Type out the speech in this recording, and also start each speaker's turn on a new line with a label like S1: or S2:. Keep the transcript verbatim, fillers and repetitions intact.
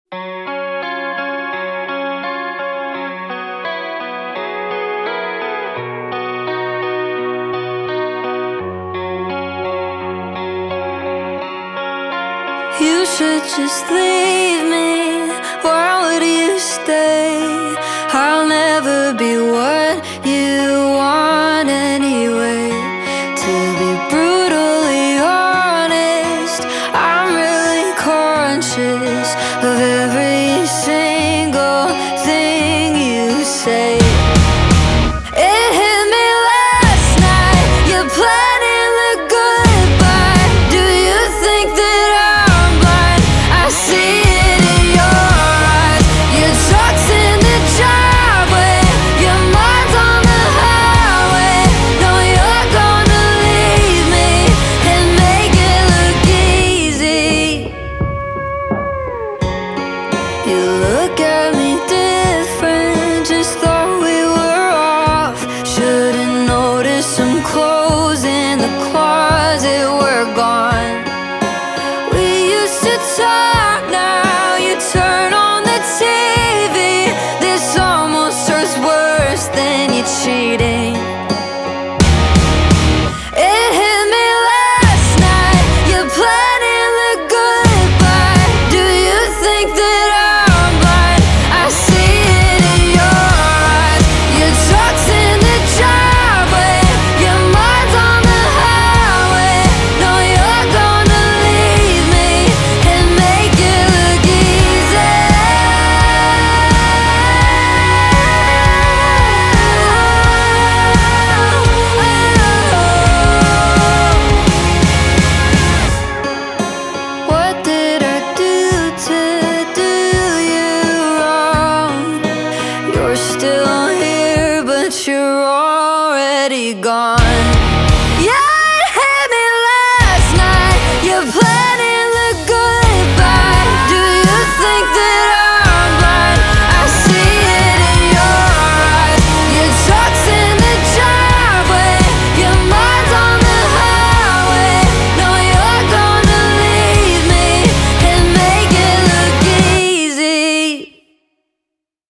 S1: You should just leave me. Why would you stay? I'll never be what you want anyway. To be brutally honest, I'm really conscious of every single thing you say. It hit me last night, you're planning the goodbye. Do you think that I'm blind? I see it in your eyes. Your truck's in the driveway, your mind's on the highway. No, you're gonna leave me and make it look easy. You look at me different, just thought we were off. Should've noticed some clothes in the closet were gone. We used to talk, now you turn on the T V. This almost hurts worse than you cheating. It hit me last night, you're planning the goodbye. Do you think that I'm blind? I see it in your eyes. Your truck's in the driveway, your mind's on the highway. No, you're gonna leave me and make it look easy. What did I do to do you wrong? You're still here, but you're already gone. Yeah, it hit me last night. You played